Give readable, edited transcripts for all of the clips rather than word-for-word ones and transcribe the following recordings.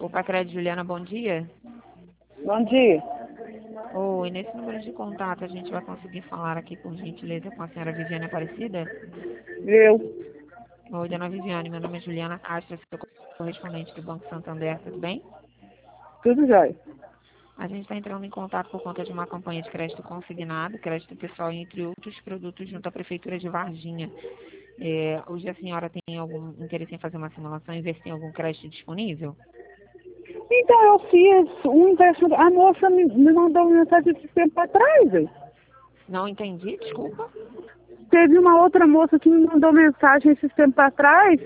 Copa Crédito, Juliana, bom dia. Bom dia. Oi, nesse número de contato a gente vai conseguir falar aqui, por gentileza, com a senhora Viviane Aparecida? Eu. Oi, dona Viviane, meu nome é Juliana Castro, sou correspondente do Banco Santander, tudo bem? Tudo jóia. A gente está entrando em contato por conta de uma campanha de crédito consignado, crédito pessoal, entre outros produtos, junto à Prefeitura de Varginha. Hoje a senhora tem algum interesse em fazer uma simulação e ver se tem algum crédito disponível? Então, eu fiz um empréstimo. A moça me mandou uma mensagem esse tempo atrás, velho. Não entendi, desculpa. Teve uma outra moça que me mandou mensagem esse tempo atrás.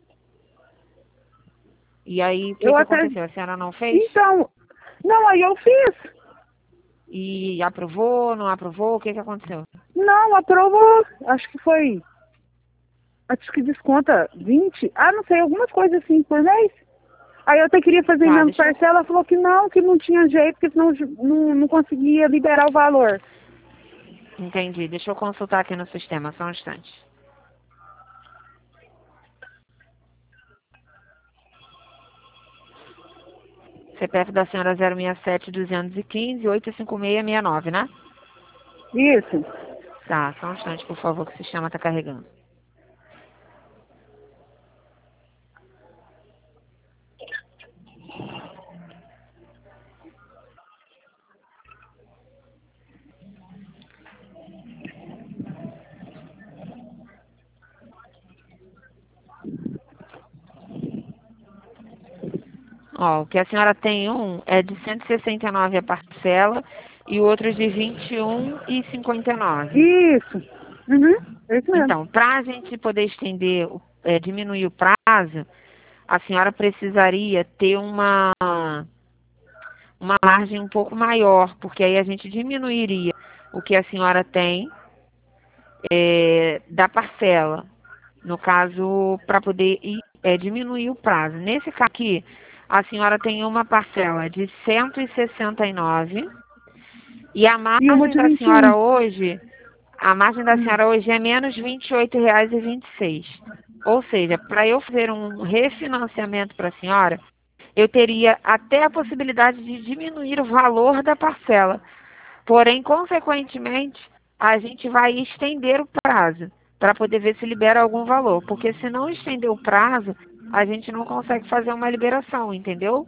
E aí, o que Eu até. aconteceu? A senhora não fez? Então, não, aí eu fiz. E aprovou, não aprovou? O que aconteceu? Não, aprovou. Acho que foi. Acho que desconta 20. Ah, não sei, algumas coisas assim por mês. Aí eu até queria fazer em Tá, menos deixa eu... parcela, ela falou que não tinha jeito, porque senão não conseguia liberar o valor. Entendi. Deixa eu consultar aqui no sistema, só um instante. CPF da senhora 067-215-85669, né? Isso. Tá, só um instante, por favor, que o sistema tá carregando. Ó, o que a senhora tem é de 169 a parcela e o outro de 21,59. Isso. Uhum. É isso mesmo. Então, para a gente poder diminuir o prazo, a senhora precisaria ter uma margem um pouco maior, porque aí a gente diminuiria o que a senhora tem da parcela, no caso, para poder diminuir o prazo. Nesse caso aqui, a senhora tem uma parcela de 169 e a E uma margem de da 21. senhora hoje, é menos R$ 28,26. Ou seja, para eu fazer um refinanciamento para a senhora, eu teria até a possibilidade de diminuir o valor da parcela. Porém, consequentemente, a gente vai estender o prazo para poder ver se libera algum valor. Porque se não estender o prazo, a gente não consegue fazer uma liberação, entendeu?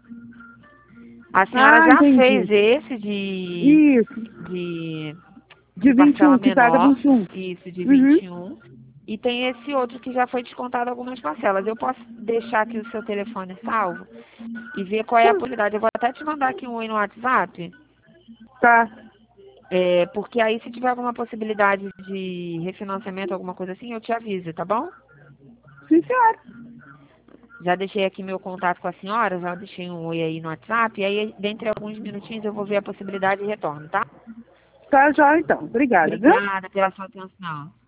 A senhora Ah, já fez entendi. esse Isso. de, De de vinte e parcela um que paga menor, 21. isso, de Uhum. 21. E tem esse outro que já foi descontado algumas parcelas. Eu posso deixar aqui o seu telefone salvo e ver qual é a possibilidade. Eu vou até te mandar aqui um oi no WhatsApp, Tá. porque aí se tiver alguma possibilidade de refinanciamento, alguma coisa assim, eu te aviso, tá bom? Sim, senhora. Já deixei aqui meu contato com a senhora, já deixei um oi aí no WhatsApp, e aí dentro de alguns minutinhos eu vou ver a possibilidade de retorno, tá? Tá, já então. Obrigada, viu? Obrigada pela sua atenção.